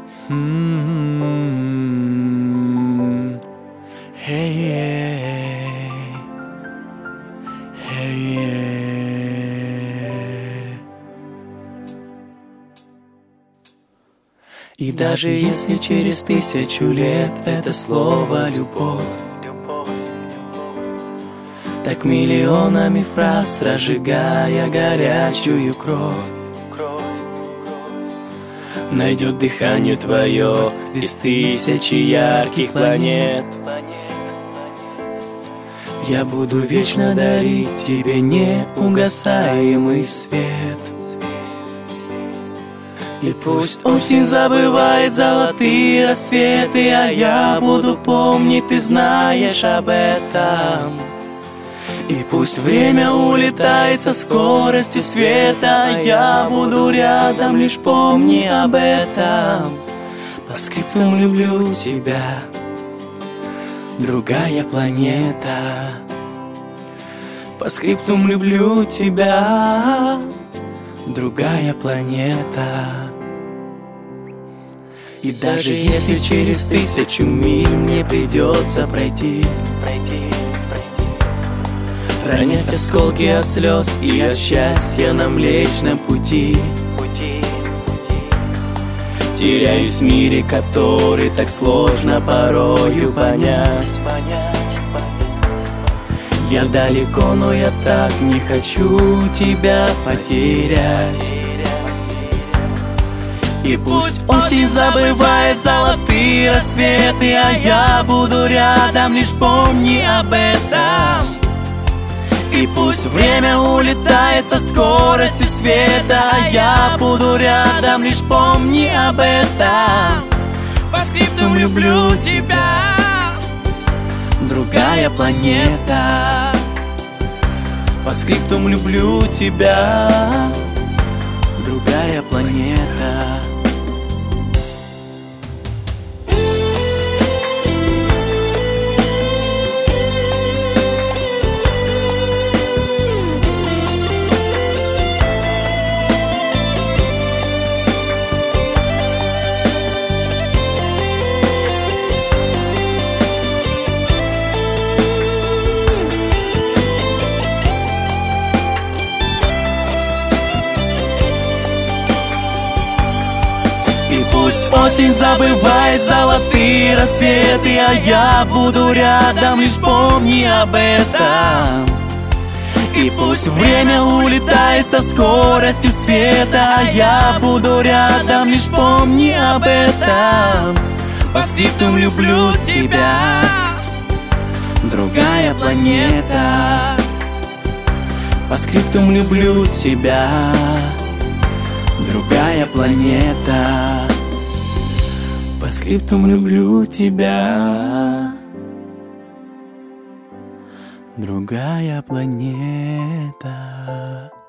И даже если через 1000 лет это слово «любовь» так миллионами фраз, разжигая горячую кровь, найдет дыхание твое из 1000 ярких планет. Я буду вечно дарить тебе неугасаемый свет. И пусть осень забывает золотые рассветы, а я буду помнить, ты знаешь об этом. И пусть время улетает со скоростью света, а я буду рядом, лишь помни об этом. По скриптум люблю тебя, другая планета. По скриптум люблю тебя, другая планета. И даже если через 1000 миль мне придется пройти, ронять осколки от слез и от счастья на Млечном пути, теряюсь в мире, который так сложно порою понять. Я далеко, но я так не хочу тебя потерять. И пусть осень забывает золотые рассветы, а я буду рядом, лишь помни об этом. И пусть время улетает со скоростью света, а я буду рядом, лишь помни об этом. По скриптум люблю тебя, другая планета. По скриптум люблю тебя, другая планета. Пусть осень забывает золотые рассветы, а я буду рядом, лишь помни об этом. И пусть время улетает со скоростью света, а я буду рядом, лишь помни об этом. По скриптум люблю тебя, другая планета. По скриптум люблю тебя, другая планета. По скриптум люблю тебя, другая планета.